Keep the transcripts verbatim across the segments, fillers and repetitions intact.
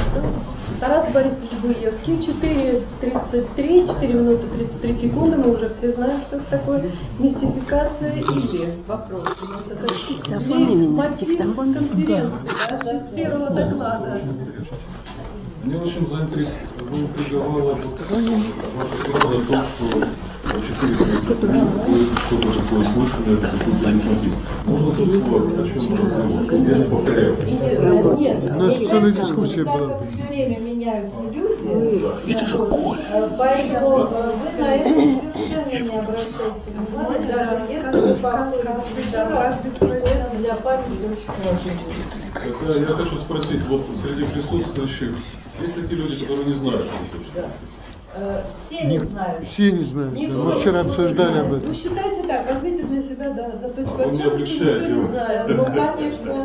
Тарас Борисович Буевский, четыре тридцать три, четыре минуты тридцать три секунды. Мы уже все знаем, что это такое. Мистификация или вопрос. Или мотив конференции, да, да, с первого доклада. Мне очень заинтриговало ваша фраза о том, что четыре что-то такое слышали, это какой-то мотив. Можно слышать, о чем разговор? Я не повторяю. Нет, у нас целая дискуссия была. Так как все время меняются люди, поэтому вы на это совершенно не обращайте внимания, даже если вы повторите раз, это для памяти очень хорошо. Тогда я хочу спросить, вот среди присутствующих, есть такие люди, которые не знают, что это точно? Все не знают. Все не знают. Да. Мы вчера обсуждали об этом. Ну, считайте так, возьмите для себя, да, за точку Вы не облегчаете. не знаю. Ну, конечно.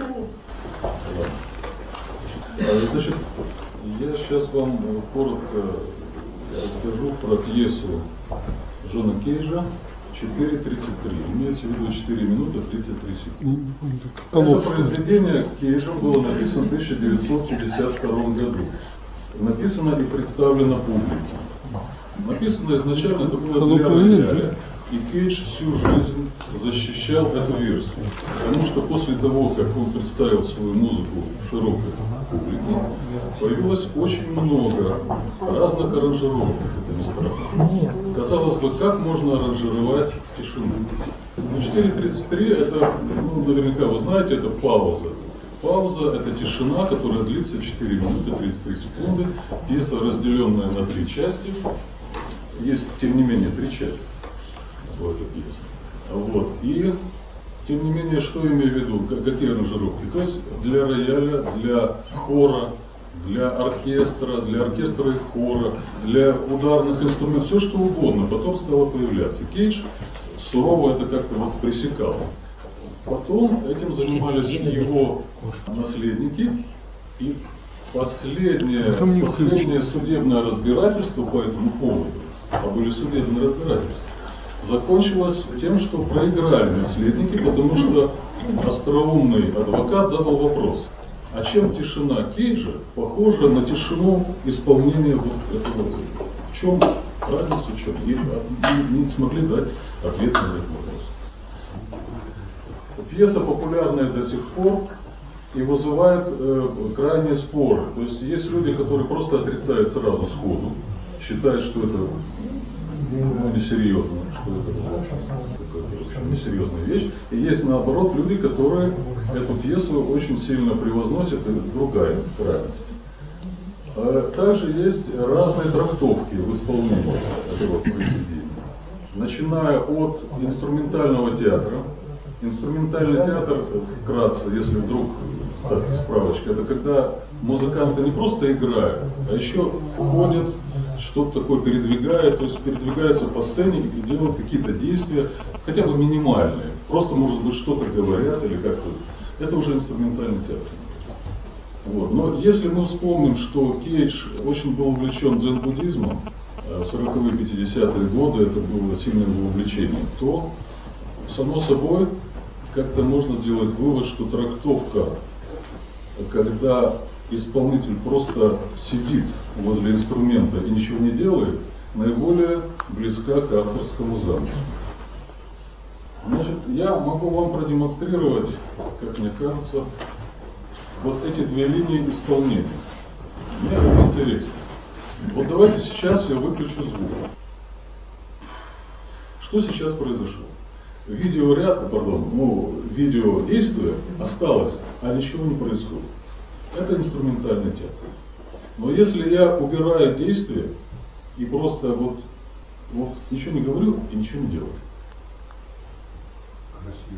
Значит, я сейчас вам коротко расскажу про пьесу Джона Кейджа четыре тридцать три. Имеется в виду четыре минуты тридцать три секунды. Это произведение Кейджем было написано в тысяча девятьсот пятьдесят втором году. Написано и представлено публике. Написано изначально это было для рояля, и Кейдж всю жизнь защищал эту версию. Потому что после того, как он представил свою музыку широкой публике, появилось очень много разных аранжировок. Это не страшно. Казалось бы, как можно аранжировать тишину? Ну, четыре тридцать три это, ну, наверняка вы знаете, это пауза. Пауза – это тишина, которая длится четыре минуты тридцать три секунды. Пьеса, разделенная на три части. Есть, тем не менее, три части в этой пьесе. Вот. И, тем не менее, что имею в виду? Какие аранжировки? То есть для рояля, для хора, для оркестра, для оркестра и хора, для ударных инструментов, все что угодно. Потом стало появляться. Кейдж сурово это как-то вот пресекал. Потом этим занимались его наследники, и последнее, последнее судебное разбирательство по этому поводу, а были судебные разбирательства, закончилось тем, что проиграли наследники, потому что остроумный адвокат задал вопрос: а чем тишина Кейджа похожа на тишину исполнения вот этого? В чем разница, в чем? И не, не смогли дать ответ на этот вопрос. Пьеса популярная до сих пор и вызывает э, крайние споры. То есть есть люди, которые просто отрицают сразу сходу, считают, что это ну, несерьезно, что это несерьезная вещь. И есть наоборот люди, которые эту пьесу очень сильно превозносят, и другая крайность. А также есть разные трактовки в исполнении этого произведения. Начиная от инструментального театра. Инструментальный театр, вкратце, если вдруг, так, справочка, это когда музыканты не просто играют, а еще ходят, что-то такое передвигают, то есть передвигаются по сцене и делают какие-то действия, хотя бы минимальные. Просто, может быть, что-то говорят или как-то. Это уже инструментальный театр. Вот. Но если мы вспомним, что Кейдж очень был увлечен дзен-буддизмом, в сороковые пятидесятые годы это было сильное его увлечение, то само собой, как-то можно сделать вывод, что трактовка, когда исполнитель просто сидит возле инструмента и ничего не делает, наиболее близка к авторскому замыслу. Значит, я могу вам продемонстрировать, как мне кажется, вот эти две линии исполнения. Мне это интересно. Вот давайте сейчас я выключу звук. Что сейчас произошло? Видеоряд, пардон, ну, видеодействие осталось, а ничего не происходит. Это инструментальный театр. Но если я убираю действие и просто вот, вот ничего не говорю и ничего не делаю. Красиво.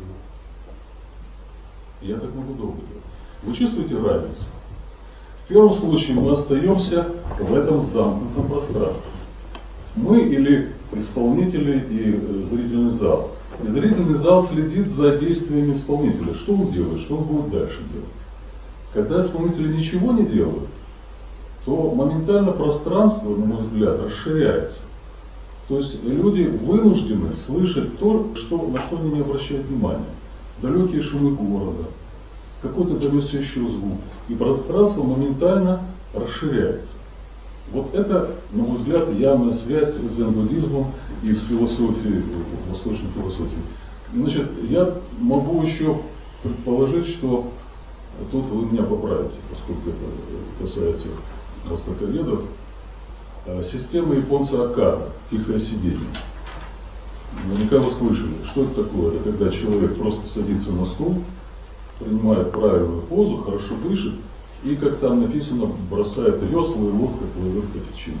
Я так могу долго делать. Вы чувствуете разницу? В первом случае мы остаемся в этом замкнутом пространстве. Мы или исполнители и зрительный зал. И зрительный зал следит за действиями исполнителя. Что он делает, что он будет дальше делать. Когда исполнители ничего не делают, то моментально пространство, на мой взгляд, расширяется. То есть люди вынуждены слышать то, что, на что они не обращают внимания. Далекие шумы города, какой-то донесся еще звук. И пространство моментально расширяется. Вот это, на мой взгляд, явная связь с дзен-буддизмом и с философией, восточной философией. Значит, я могу еще предположить, что тут вы меня поправите, поскольку это касается востоковедов. Система японца Акада, тихое сидение. Наверняка вы слышали, что это такое? Это когда человек просто садится на стул, принимает правильную позу, хорошо дышит, и, как там написано, бросает весла, и лодка плывет по течению.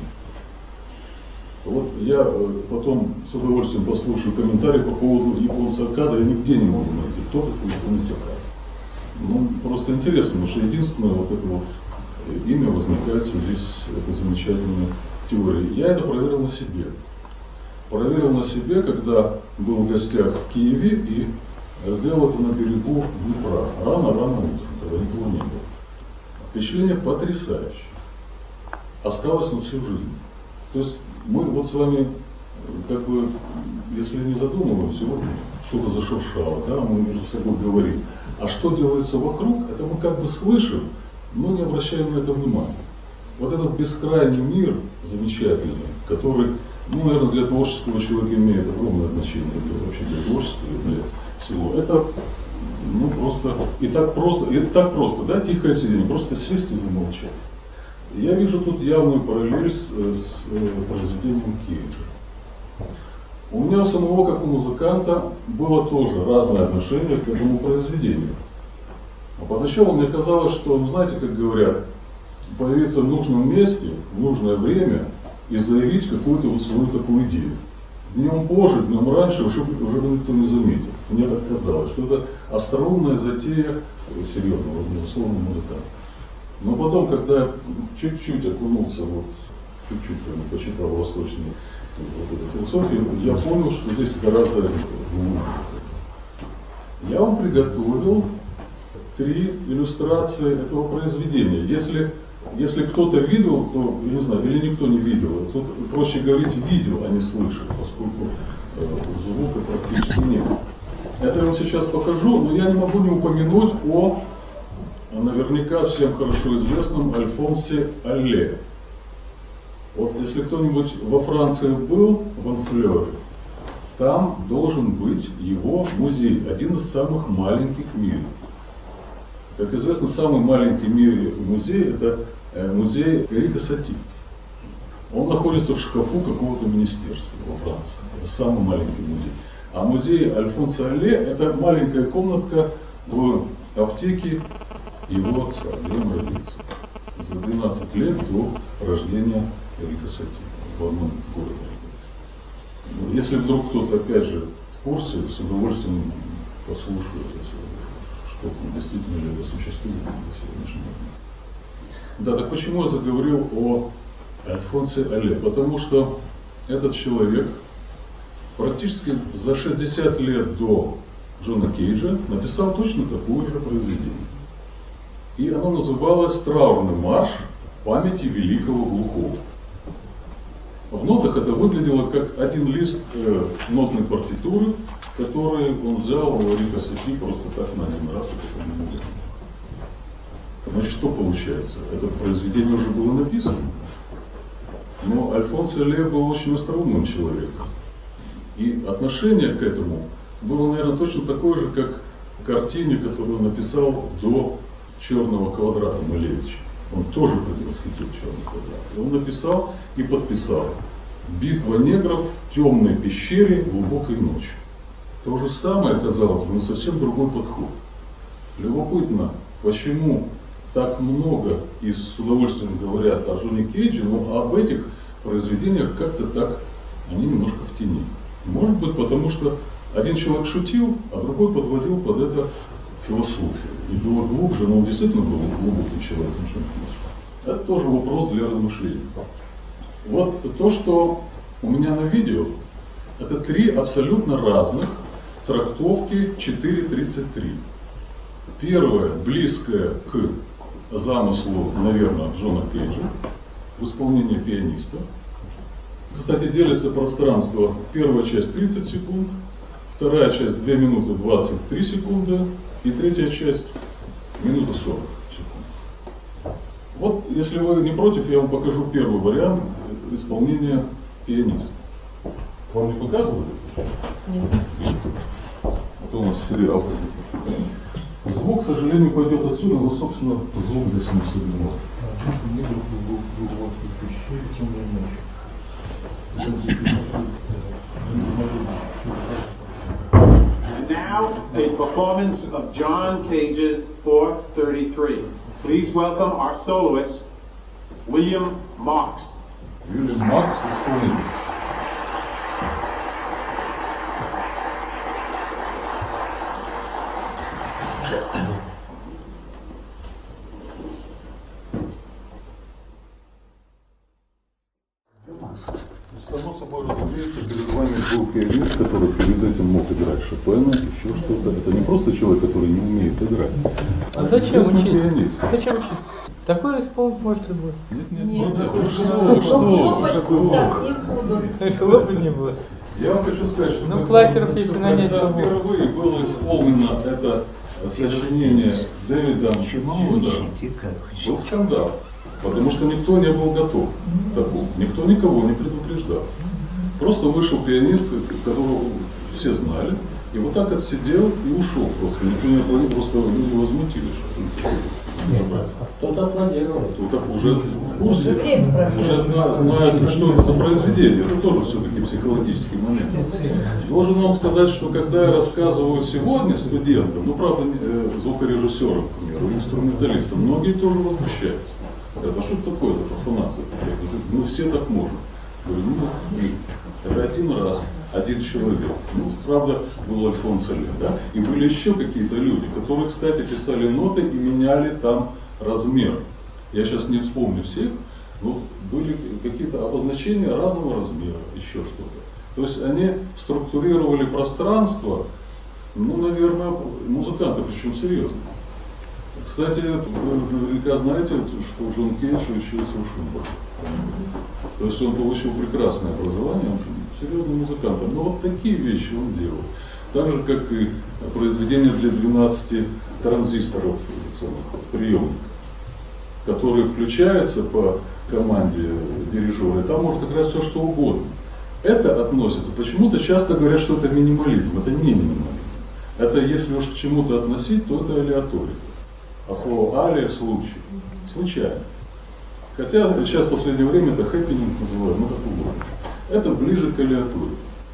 Вот я потом с удовольствием послушаю комментарии по поводу японца Акада, я нигде не могу найти, кто такой японец Акада. Ну, просто интересно, потому что единственное вот это вот имя возникает в связи с этой замечательной теорией. Я это проверил на себе. Проверил на себе, когда был в гостях в Киеве и сделал это на берегу Днепра. Рано-рано утром, когда никого не было. Впечатление потрясающее. Осталось на всю жизнь. То есть мы вот с вами, как бы, если не задумываемся, вот что-то зашуршало, да, мы между собой говорим. А что делается вокруг, это мы как бы слышим, но не обращаем на это внимания. Вот этот бескрайний мир замечательный, который, ну, наверное, для творческого человека имеет огромное значение, для, вообще для творчества, для всего, это, ну, просто, и так просто, и так просто, да, тихое сидение, просто сесть и замолчать. Я вижу тут явную параллель с, с произведением Кейджа. У меня у самого, как у музыканта, было тоже разное отношение к этому произведению. А поначалу мне казалось, что, ну, знаете, как говорят, появиться в нужном месте, в нужное время и заявить какую-то вот свою такую идею. Днем позже, днем раньше уже, уже никто не заметил. Мне так казалось, что это остроумная затея серьезного, безусловно, музыканта. Но потом, когда я чуть-чуть окунулся, вот, чуть-чуть почитал восточные вот эту философию, я понял, что здесь гораздо глубже. Я вам приготовил три иллюстрации этого произведения. Если, если кто-то видел, то, я не знаю, или никто не видел, тут проще говорить видел, а не слышал, поскольку э, звука практически нет. Это я вам сейчас покажу, но я не могу не упомянуть о наверняка всем хорошо известном Альфонсе Алле. Вот если кто-нибудь во Франции был, в Анфлёре, там должен быть его музей, один из самых маленьких в мире. Как известно, самый маленький в мире музей – это музей Эрика Сати. Он находится в шкафу какого-то министерства во Франции. Это самый маленький музей. А музей Альфонса Алле – это маленькая комнатка в аптеке его отца, где он родился. За двенадцать лет до рождения Эрика Сати в одном городе. Если вдруг кто-то, опять же, в курсе, с удовольствием послушаю, что действительно ли это существует на сегодняшний момент. Да, так почему я заговорил о Альфонсе Алле? Потому что этот человек практически за шестьдесят лет до Джона Кейджа написал точно такое же произведение. И оно называлось «Траурный марш памяти великого глухого». В нотах это выглядело как один лист э, нотной партитуры, который он взял у Эрика Сати просто так на один раз. Значит, что получается? Это произведение уже было написано. Но Альфонс Алле был очень остроумным человеком. И отношение к этому было, наверное, точно такое же, как к картине, которую он написал до «Черного квадрата» Малевича. Он тоже предвосхитил «Черный квадрат». И он написал и подписал: «Битва негров в темной пещере глубокой ночью». То же самое, казалось бы, но совсем другой подход. Любопытно, почему так много и с удовольствием говорят о Джоне Кейджи, но об этих произведениях как-то так, они немножко в тени. Может быть, потому что один человек шутил, а другой подводил под это философию. И было глубже, но он действительно был глубоким человеком, Джон Кейдж. Это тоже вопрос для размышлений. Вот то, что у меня на видео, это три абсолютно разных трактовки четыре тридцать три. Первая близкая к замыслу, наверное, Джона Кейджа в исполнении пианиста. Кстати, делится пространство. Первая часть тридцать секунд, вторая часть две минуты двадцать три секунды и третья часть минута сорок секунд. Вот, если вы не против, я вам покажу первый вариант исполнения пианиста. Вам не показывали? Нет. Это у нас сериал. Звук, к сожалению, пойдет отсюда, но, собственно, звук здесь не соблюден. And now, a performance of John Cage's four thirty-three. Please welcome our soloist, William Marks. William Marks исполнитель. Само собой разумеется, перед вами был пианист, который перед этим мог играть Шопена, еще что-то. Это не просто человек, который не умеет играть. А зачем Известный учить? пианист. Зачем учить? Такой исполнить может любой. Нет, нет, Нет. ну, что, что, Так что? не будут. Хлопать не будет. Я вам хочу сказать, что Ну, когда- клакеров, если нанять, когда то будет. впервые было исполнено это сочинение Дэвидом Хьюза, был скандал, потому что никто не был готов к такому, никто никого не предупреждал. Просто вышел пианист, которого все знали, и вот так отсидел и ушел просто. Никто не аплодировал, просто люди возмутились. Кто-то аплодировал. Вот так уже в курсе, Время прошло. уже зна- знают, что это за произведение. Это тоже все-таки психологический момент. Должен вам сказать, что когда я рассказываю сегодня студентам, ну правда э, звукорежиссерам, к примеру, инструменталистам, многие тоже возмущаются. Это что это такое, это профанация? Ну все так можно. Говорю, ну, нет. Это один раз, один человек. Ну, правда, был Альфонсо Ле, да? И были еще какие-то люди, которые, кстати, писали ноты и меняли там размер. Я сейчас не вспомню всех, но были какие-то обозначения разного размера, еще что-то. То есть они структурировали пространство, ну, наверное, музыканты, причем серьезно. Кстати, наверняка знаете, что Джон Кейдж учился у Шуберта. То есть он получил прекрасное образование, он серьезный музыкант. Но вот такие вещи он делал. Так же, как и произведения для двенадцати транзисторов в приемниках, которые включаются по команде дирижера, и там может играть все, что угодно. Это относится, почему-то часто говорят, что это минимализм. Это не минимализм. Это если уж к чему-то относить, то это алиаторика. А слово алия – случай. Случайно. Хотя сейчас в последнее время это хэппининг называют, ну как угодно. Это ближе к алиатуре.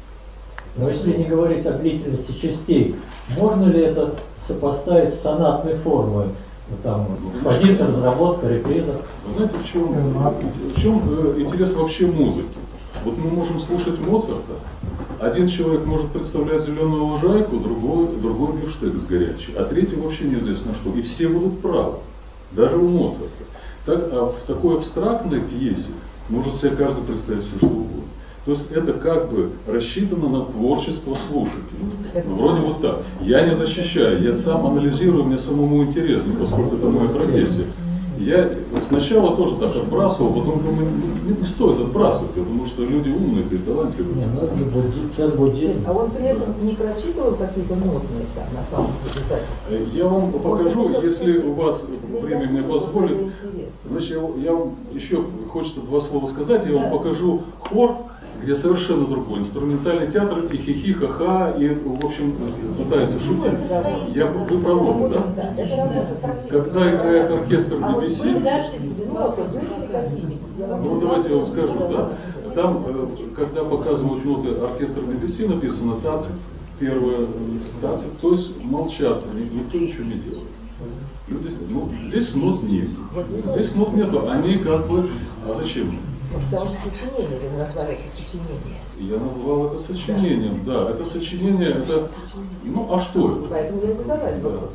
Но если не говорить о длительности частей, можно ли это сопоставить с сонатной формой? Ну, там, экспозиция, разработка, реприза. Вы знаете, в чем, в чем э, интерес вообще музыки? Вот мы можем слушать Моцарта, один человек может представлять зеленую лужайку, другой, другой бифштекс горячий, а третий вообще неизвестно что. И все будут правы, даже у Моцарта. Так, а в такой абстрактной пьесе может себе каждый представить все, что угодно. То есть это как бы рассчитано на творчество слушателей. Ну, вроде вот так. Я не защищаю, я сам анализирую, мне самому интересно, поскольку это моя профессия. Я сначала тоже так отбрасывал, потом думаю, не, не стоит отбрасывать, потому что люди умные и талантливые. Не, ну это буддизм, буддизм. А он при этом не прочитывал какие-то нотные там, на самом деле, записи? Я вам покажу, если у вас время мне позволит. Интересно. Значит, я, я вам еще хочется два слова сказать, я вам покажу хор, где совершенно другой инструментальный театр, и хихи, ха-ха, и, в общем, пытаются шутить. Я, вы про ноты, да? Это работа со слизкой. Когда играет оркестр А вот би би си, вы подождите, без вопросов, были какие-нибудь? ну давайте я вам скажу, да. Там, э, когда показывают ноты оркестра би би си, написано тацит, первое тацит, то есть молчат, никто ничего не делает. Люди, ну, здесь нот нет. Здесь нот нету, они как бы, а зачем? Потому что сочинение, вы назвали это сочинение. Я назвал это сочинением, да, это сочинение, это, ну а что это? Поэтому я задаваю вопрос.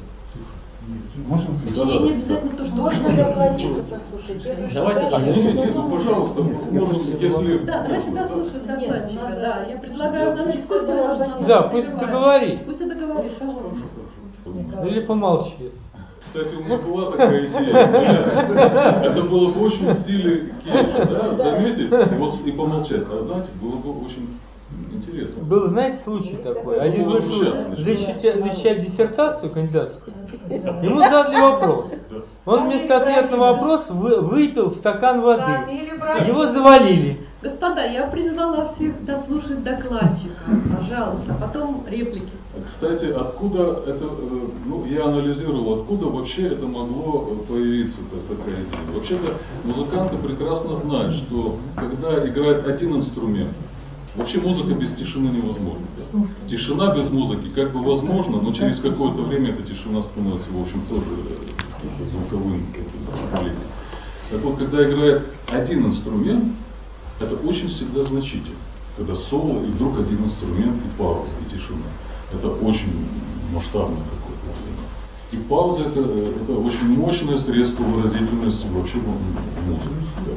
Можно Сочинение не обязательно то, что Можно докладчика послушать? Я прошу Давайте А, прощения. нет, нет, ну пожалуйста, может, если... Да, давайте послушаем докладчика. Да, я предлагаю на дискуссию можно. Да, пусть договорит. Пусть это говорит, пожалуйста. Ну или помолчит. Кстати, у меня была такая идея. Это было бы очень в стиле Кейджа, да, заметить вот, и помолчать. А знаете, было бы очень Интересно. Был, знаете, случай такой. Один Ну, вышел сейчас защищать, защищать диссертацию кандидатскую. Ему задали вопрос. Он вместо ответа на вопрос вы- выпил стакан воды. Его завалили. Господа, я призвала всех дослушать докладчика. Пожалуйста, потом реплики. Кстати, откуда это, э, ну, я анализировал, откуда вообще это могло появиться, та- такая идея. Вообще-то музыканты прекрасно знают, что когда играет один инструмент, вообще музыка без тишины невозможна. Тишина без музыки как бы возможна, но через какое-то время эта тишина становится, в общем, тоже э, звуковым каким-то явлением. Так вот, когда играет один инструмент, это очень всегда значительно. Когда соло, и вдруг один инструмент, и пауза, и тишина. Это очень масштабное какое-то явление. И пауза это, это очень мощное средство выразительности вообще в музыке. Да.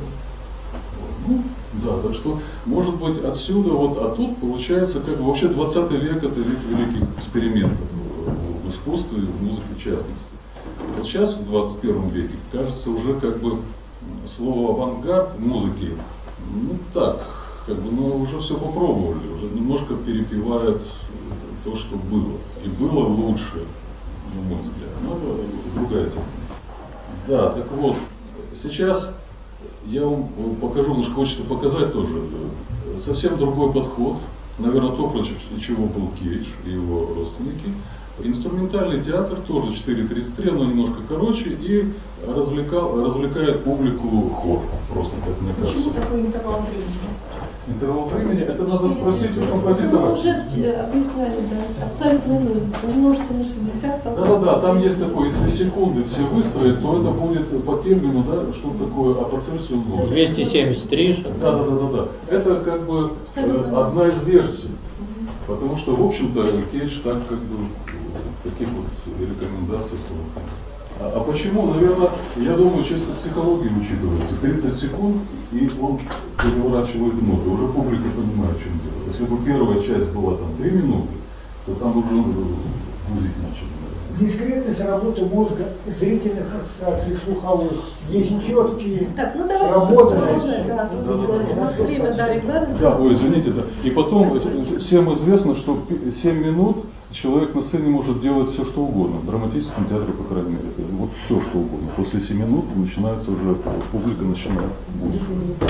Ну, да, так что, может быть, отсюда, вот, а тут получается, как бы, вообще двадцатый век это век великих экспериментов в искусстве, в музыке в частности. Вот сейчас, в двадцать первом веке, кажется, уже как бы слово авангард музыки, ну так, как бы, ну, уже все попробовали, уже немножко перепевают то, что было. И было лучше, на мой взгляд. Но это другая тема. Да, так вот, сейчас я вам покажу, немножко хочется показать тоже, совсем другой подход, наверное, то, против чего был Кейдж и его родственники. Инструментальный театр тоже четыре тридцать три, оно немножко короче и развлекал, развлекает публику хор, просто, как мне кажется. Почему такой интервал времени? Интервал времени, это надо спросить у Мы композитора. уже объясняли, да, абсолютно ноль. Умножьте на шестьдесят. Да-да-да, там есть такое, если секунды все выстроить, то это будет по Кельвину, да, что такое, а по Цельсию будет. двести семьдесят три. Да-да-да-да. Это как бы э, одна из версий. Потому что, в общем-то, Кейдж так как бы таких вот рекомендаций. А, а почему? Наверное, я думаю, чисто психология учитывается. тридцать секунд, и он переворачивает ноты. Уже публика понимает, в чем дело. Если бы первая часть была там три минуты, то там уже музыка начала. Дискретность работы мозга, зрительных ассоциаций, слуховых. Есть четкие Так, ну давайте работы. продолжаем. Да, у нас время, да, регламент. Да, ой, извините, да. И потом всем известно, что семь минут человек на сцене может делать все, что угодно. В драматическом театре, по крайней мере, это вот все, что угодно. После семи минут начинается уже, публика начинает музыку.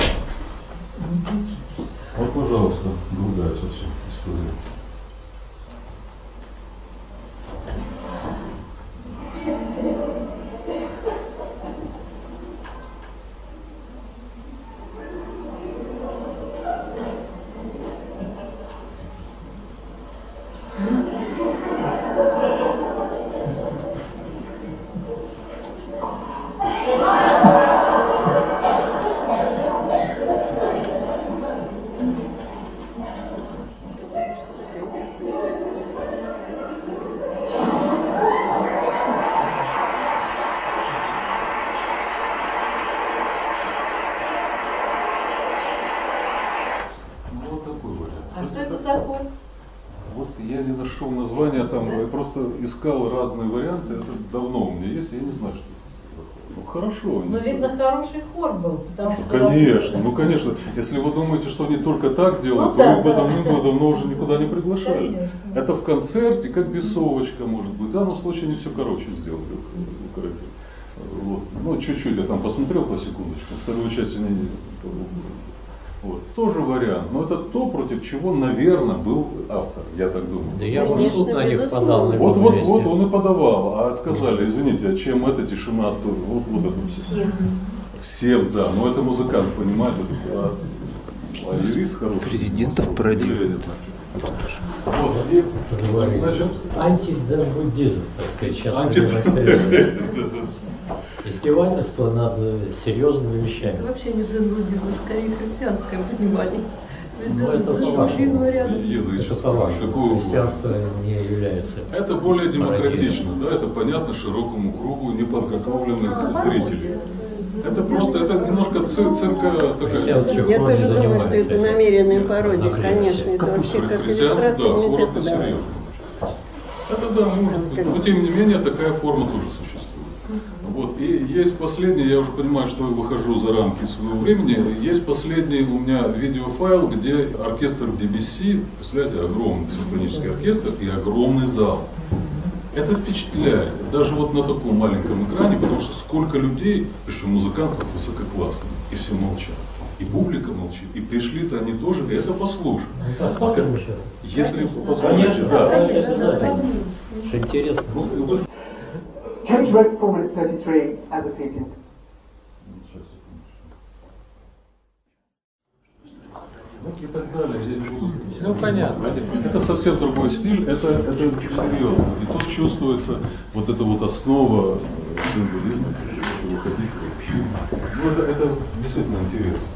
Вот, пожалуйста, другая совсем история. Я не нашел название, там, я просто искал разные варианты, это давно у меня есть, я не знаю, что это за хор. Ну хорошо. Но видно, хороший хор был, потому что... Конечно, ну конечно, если вы думаете, что они только так делают, Ну, то да, их бы да. давным-давно давно уже никуда не приглашали. Конечно. Это в концерте, как бесовочка может быть, да, но в случае они все короче сделали, укоротили. Вот. Ну, чуть-чуть я там посмотрел по секундочкам, вторую часть они не... Вот. Тоже вариант, но это то, против чего, наверное, был автор, я так думаю. Да я бы в суд на них подал. на Вот, его вот, месте. вот, он и подавал, а сказали, извините, а чем эта тишина, то вот, вот это все. Всем, да, но это музыкант, понимаете, а, а юрист хороший. Президентов пародирует. Вот, и, значит, Антидзен-буддизм, так сказать, сейчас Антидзен. демонстрируется. Издевательство над серьезными вещами. Это вообще не дзен-буддизм, скорее христианское понимание. Ну, это буддизма рядом. Это языческое. по-вашему. Какое угодно. Христианство не является. Это более демократично, да, это понятно широкому кругу неподготовленных зрителей. Это просто, это немножко цир- цирка такая. Сейчас еще Я хор не тоже думаю, занимается что это этим. намеренная пародия, Например. конечно. Это вообще как Христианство, иллюстрацию да, нельзя хор это подавать. серьезно. Это да, может быть. Но тем не менее такая форма тоже существует. Вот, и есть последний, я уже понимаю, что я выхожу за рамки своего времени, есть последний у меня видеофайл, где оркестр би би си, представляете, огромный симфонический оркестр и огромный зал. Это впечатляет, даже вот на таком маленьком экране, потому что сколько людей, причем музыкантов высококлассных, и все молчат. И публика молчит, и пришли-то они тоже, и это послушают. А как, если позволите, да. Интересно. Cage wrote Performance thirty-three as a piece in И так далее. Ну, понятно. Это совсем другой стиль, это, это серьезно. И тут чувствуется вот эта вот основа символизма, чего хотите. Ну, это, это действительно интересно.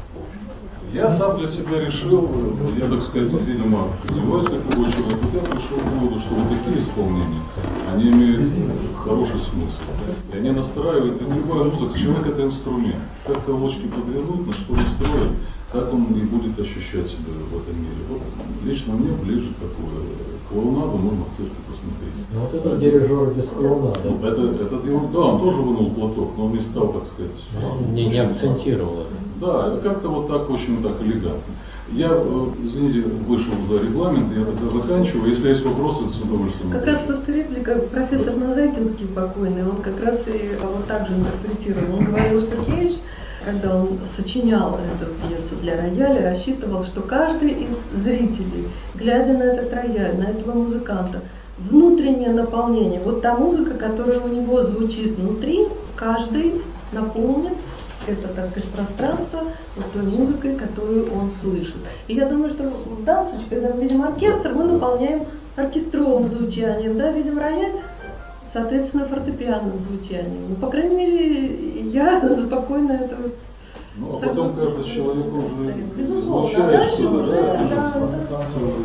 Я сам для себя решил, я, так сказать, видимо, развиваюсь как любой человек, я пришел к выводу, что вот такие исполнения, они имеют хороший смысл. И они настраивают, и любая музыка, человек это инструмент. Как колочки подвернуть, на что настроить, так он и будет ощущать себя в этом мире. Вот лично мне ближе такое. Клоунаду можно в цирке посмотреть. Ну вот это дирижер без клоунада. Это, это, да, он тоже вынул платок, но он не стал, так сказать. Не, не акцентировал это. Да, это как-то вот так, очень так элегантно. Я, извините, вышел за регламент, я тогда заканчиваю. Если есть вопросы, с удовольствием. Как раз просто реплика, профессор Назайкинский покойный, он как раз и вот так же интерпретировал. Он говорил, что Кейдж, когда он сочинял эту пьесу для рояля, рассчитывал, что каждый из зрителей, глядя на этот рояль, на этого музыканта, внутреннее наполнение, вот та музыка, которая у него звучит внутри, каждый наполнит это, так сказать, пространство вот той музыкой, которую он слышит. И я думаю, что в данном случае, когда мы видим оркестр, мы наполняем оркестровым звучанием, да, видим рояль, соответственно, фортепианным звучанием. Ну, по крайней мере, я спокойно это... Ну, а потом каждый человек уже безусловно, излучает что-то, уже, да, да, да,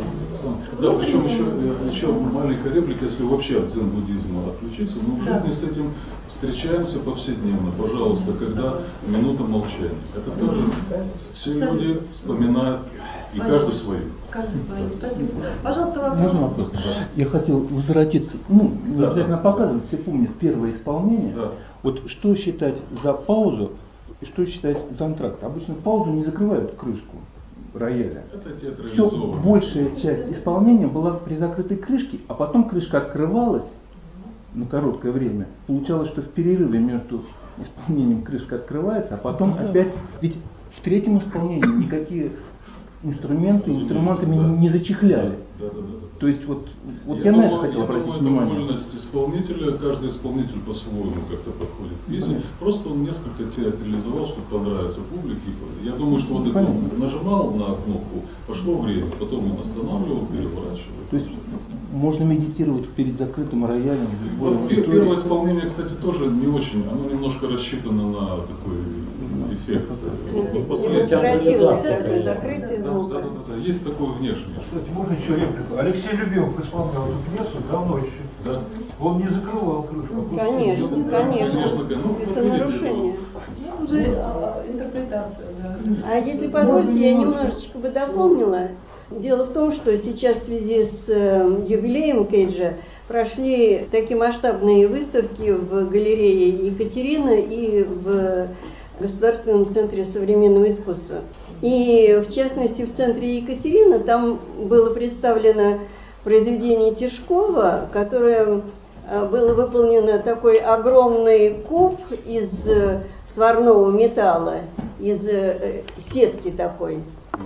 да, причем еще, еще маленькая реплика, если вообще от дзен-буддизма отключиться, мы в да. жизни с этим встречаемся повседневно, пожалуйста, когда минута молчания. Это тоже все люди вспоминают, и каждый свою. Каждый свою. Спасибо. Пожалуйста, вопрос. Можно вопрос? Я хотел возвратить, ну, не да, обязательно да. показывать, все помнят первое исполнение. Да. Вот что считать за паузу и что считать за антракт? Обычно паузу не закрывают крышку рояля. Это Все, большая часть исполнения была при закрытой крышке, а потом крышка открывалась на короткое время. Получалось, что в перерыве между исполнением крышка открывается, а потом да. опять... Ведь в третьем исполнении никакие инструменты инструментами да. не зачехляли. Да, да, да, да. То есть вот, вот я, я на думаю, это хотел я обратить думаю, внимание. это вольность исполнителя, каждый исполнитель по-своему как-то подходит к песне. Понятно. Просто он несколько театрализовал, чтобы понравиться публике. Я думаю, что вот это он нажимал на кнопку, пошло время, потом он останавливал, переворачивал. То есть можно медитировать перед закрытым роялем. Вот первое исполнение, кстати, тоже не очень, оно немножко рассчитано на такой эффект. Демонстративное такое закрытие звука. Да, да, да, да, есть такое внешнее. Кстати, можно еще реплику? Алексей Любимов исполнял эту пьесу давно еще. Да. Он не закрывал крышку. Конечно, конечно. конечно. Ну, Это видите, нарушение. Это уже а, интерпретация, да. А если позволите, я немножечко бы дополнила. Дело в том, что сейчас в связи с э, юбилеем Кейджа прошли такие масштабные выставки в галерее Екатерина и в Государственном центре современного искусства. И в частности в центре Екатерина там было представлено произведение Тишкова, которое было выполнено такой огромный куб из сварного металла, из сетки такой,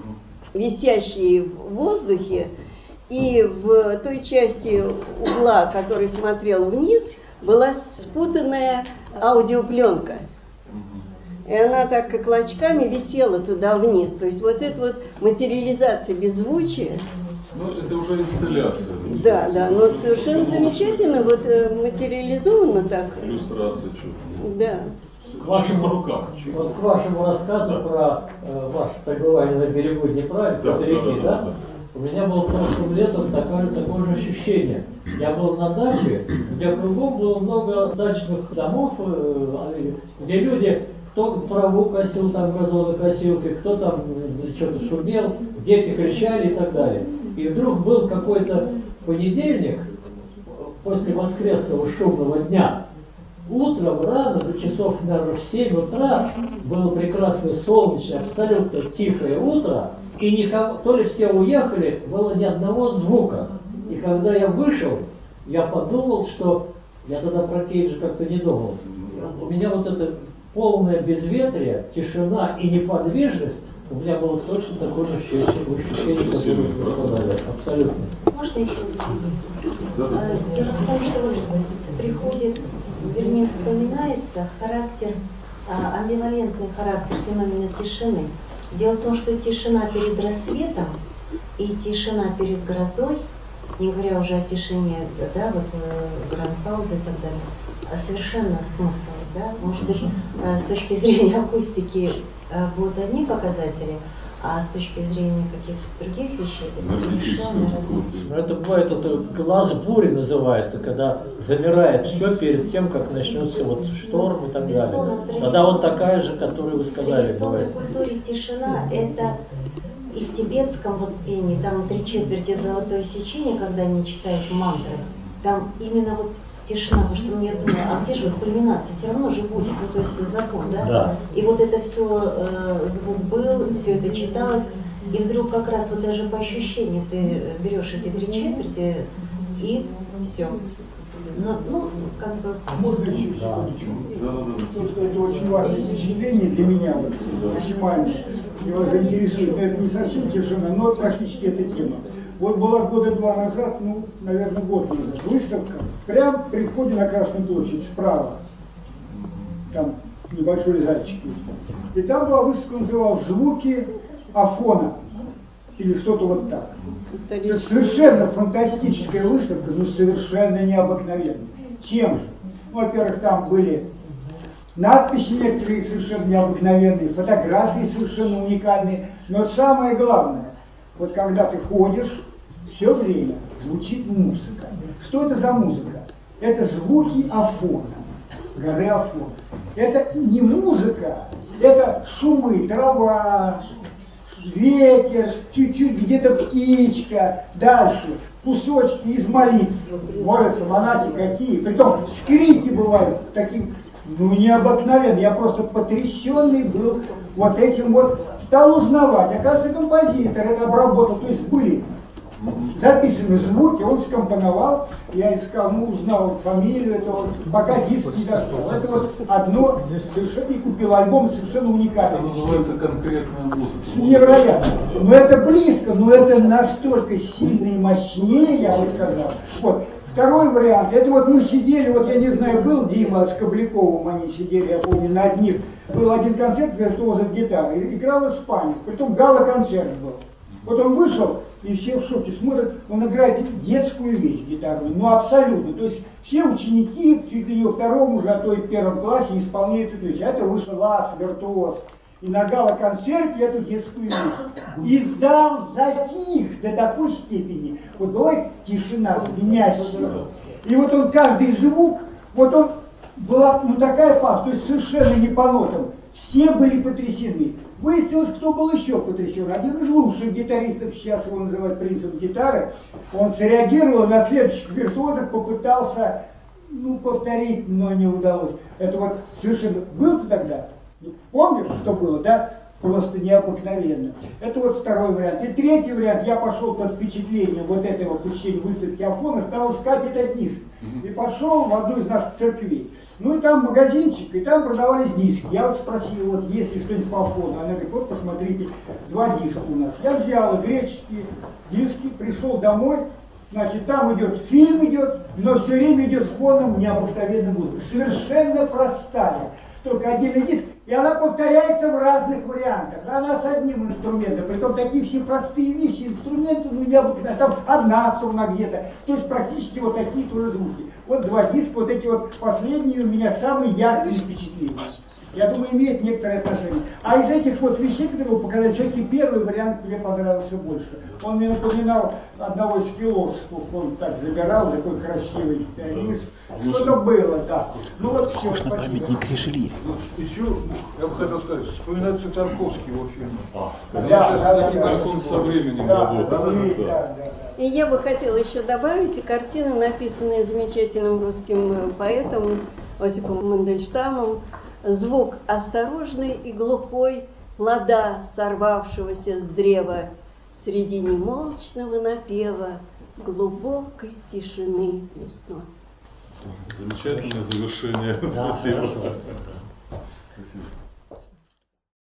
висящий в воздухе, и в той части угла, который смотрел вниз, была спутанная аудиопленка. И она так как клочками висела туда вниз. То есть вот эта вот материализация беззвучия. Ну, это уже инсталляция. Да, да, но совершенно замечательно вот материализовано так. Иллюстрация чего. Да. К вашему, вот к вашему рассказу да. про э, ваше пребывание на берегу Днепра, да, реки, да, да, да, да, у меня было прошлым летом такое, такое же ощущение. Я был на даче, где кругом было много дачных домов, э, где люди, кто траву косил, там газонокосилкой, кто там что-то шумел, дети кричали и так далее. И вдруг был какой-то понедельник, после воскресного шумного дня, утром рано, до часов, наверное, в семь утра, было прекрасное солнечное, абсолютно тихое утро, и никого, то ли все уехали, было ни одного звука. И когда я вышел, я подумал, что я тогда про Кейджа как-то не думал. У меня вот это полное безветрие, тишина и неподвижность, у меня было точно такое же ощущение, ощущение как вы сказали, абсолютно. Можно еще? Дело в том, что приходит, вернее, вспоминается характер, амбивалентный характер феномена тишины. Дело в том, что тишина перед рассветом и тишина перед грозой, не говоря уже о тишине, да, вот гранд-паузы и так далее, совершенно смысл, да, может быть, с точки зрения акустики будут одни показатели, а с точки зрения каких-то других вещей это совершенно разные. Это бывает, это глаз бури называется, когда замирает все перед тем, как начнется вот шторм и так далее. Тогда вот такая же, которую вы сказали, бывает. В культуре тишина это и в тибетском вот пении, там три четверти золотое сечение, когда они читают мантры, там именно вот тишина, потому что я думаю, а где же вот кульминация, все равно же будет, ну то есть закон, да? Да. И вот это все, э, звук был, все это читалось, и вдруг как раз вот даже по ощущению ты берешь эти три четверти и все. Ну, ну, как бы... Можно еще секундочку? Потому что это очень важное впечатление для меня, вот, максимально. Меня заинтересует, но это не совсем тишина, но практически эта тема. Вот была года два назад, ну, наверное, год назад, выставка, прямо при входе на Красную площадь, справа. Там небольшой зайчик есть. И там была выставка, называлась «Звуки Афона». Или что-то вот так. Это совершенно фантастическая выставка, но совершенно необыкновенная. Чем же? Ну, во-первых, там были надписи некоторые совершенно необыкновенные, фотографии совершенно уникальные. Но самое главное, вот когда ты ходишь, все время звучит музыка. Что это за музыка? Это звуки Афона, горы Афон. Это не музыка, это шумы, трава, ветер, чуть-чуть где-то птичка, дальше кусочки из молитв. Молятся монахи какие. Притом скрики бывают таким, ну, необыкновенным. Я просто потрясенный был вот этим вот. Стал узнавать. Оказывается, композитор это обработал. То есть были записаны звуки, он скомпоновал. Я искал, ну, узнал фамилию этого, пока диск не дошел. Это вот одно, совершенно, и купил альбом совершенно уникальный. Это называется конкретная музыка. Невероятно. Но это близко, но это настолько сильно и мощнее, я бы сказал. Вот. Второй вариант, это вот мы сидели, вот я не знаю, был Дима с Кобликовым, они сидели, я помню, на одних. Был один концерт виртуозов гитары, играл испанец, притом гала-концерт был. Вот он вышел, и все в шоке смотрят, он играет детскую вещь гитарную, ну абсолютно. То есть все ученики, чуть ли не во втором уже, а то и в первом классе исполняют эту вещь. А это вышел лас, виртуоз. И на гала-концерте эту детскую вещь. И зал затих до такой степени. Вот бывает тишина, звенящая. И вот он каждый звук, вот он, была ну такая пауза, то есть совершенно не по нотам. Все были потрясены. Выяснилось, кто был еще потрясен. Один из лучших гитаристов, сейчас его называют принцем гитары, он среагировал на следующих виртуозах, попытался, ну, повторить, но не удалось. Это вот совершенно... Был ты тогда? Помнишь, что было, да? Просто необыкновенно. Это вот второй вариант. И третий вариант, я пошел под впечатлением вот этого посещения выставки Афона, стал искать этот диск. И пошел в одну из наших церквей. Ну и там магазинчик, и там продавались диски. Я вот спросил, вот есть ли что-нибудь по Афону. Она говорит, вот посмотрите, два диска у нас. Я взял греческие диски, пришел домой. Значит, там идет, фильм идет, но все время идет фоном необыкновенная музыка. Совершенно простая. Только отдельный диск, и она повторяется в разных вариантах. Она с одним инструментом, притом такие все простые вещи, инструменты, ну необыкновенно, там одна струна где-то, то есть практически вот такие тоже звуки. Вот два диска, вот эти вот последние у меня самые яркие впечатления. Я думаю, имеет некоторое отношение. А из этих вот вещей, которые вы показали, все-таки первый вариант мне понравился больше. Он мне напоминал одного из философов, он так забирал, такой красивый пианист. Что-то было, да. Ну вот все, Можно памятник Ришелье. Еще, я бы хотел сказать, вспоминается Тарковский его фильм. А, да, да, да, как он со временем да, работал. да, Да, да, да. И я бы хотела еще добавить, и картины, написанные замечательным русским поэтом Осипом Мандельштамом, звук осторожный и глухой плода, сорвавшегося с древа, среди немолчного напева глубокой тишины лесной. Замечательное завершение. Спасибо. Спасибо.